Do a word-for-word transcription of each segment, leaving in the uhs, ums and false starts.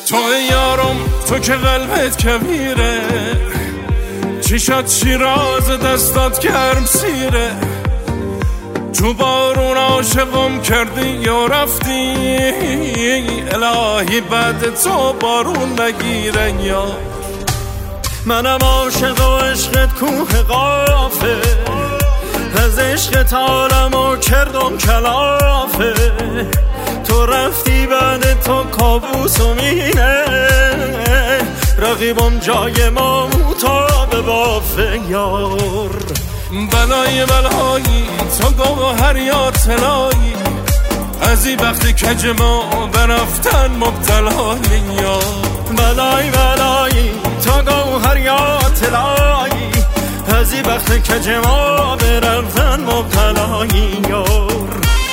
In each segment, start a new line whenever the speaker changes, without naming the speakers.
تو یارم تو که قلبت کبیره، چشات شیراز دستات گرم سیره، تو بارون عاشقم کردی یا رفتی، الهی بعد تو بارون نگیره یا.
منم عاشق و عشقت کوه قافه، از عشقت عالمو کردم کلافه، تو رفتی بعد تو کابوس و مینه، رقیبم جای ما موتا بافه یار.
بلای بلایی تو گوهر یا طلایی، از این وقتی کج ما برفتن مبتلایی یا.
بلای بلایی تو گوهر یا طلایی، از این وقتی کج ما برفتن مبتلایی یار.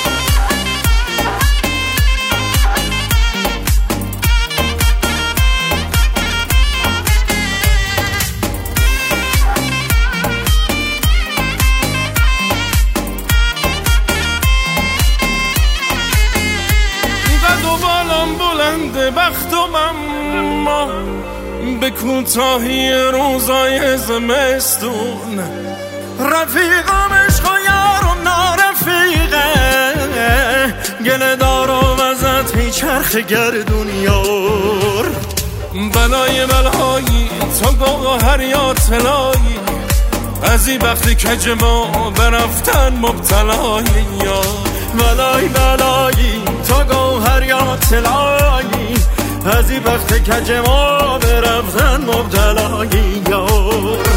بلند بختم اما به کوتاهی روزای زمستون،
رفیقم عشق و یارم نارفیقه، گله دارم ازت هی چرخ گردون یار.
بلای بلایی تو گوهر یا طلایی، از این وقتی کج ما برفتن مبتلایی یا.
بلای بلایی تو گوهر یا طلایی، از این وقت کج ما برفتن مبتلایی یار.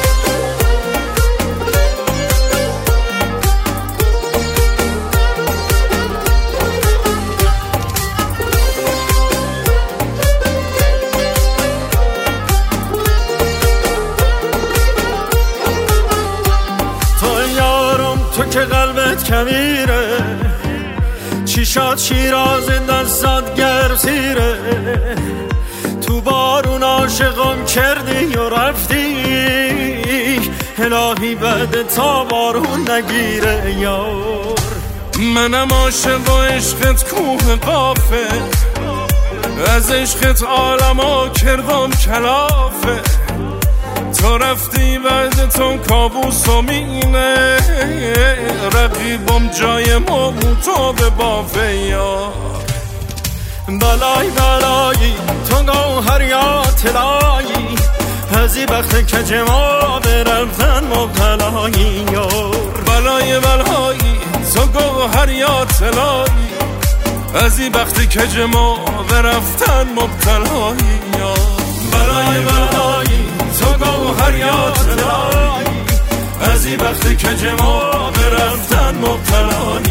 تو یارم تو که قلبت کبیره، چشات شیراز دستات گرم سیره، تو بارون عاشقم کردی و رفتی، الهی بعد تا بارون نگیره یار.
منم عاشق و عشقت کوه قافه، از عشقت عالمو کردم کلافه، تو رفتی بعد تو کابوس و مینه، رقیبم جای ما موتا به بافه یا.
بلای بلایی تو گوهر یا طلایی، از این وقت کج ما برفتن مبتلایی یار.
بلای بلایی تو گوهر یا طلایی، از این وقت کج ما برفتن مبتلایی یار.
بلای بلایی تو گوهر یا طلایی، از این وقت کج ما برفتن مبتلایی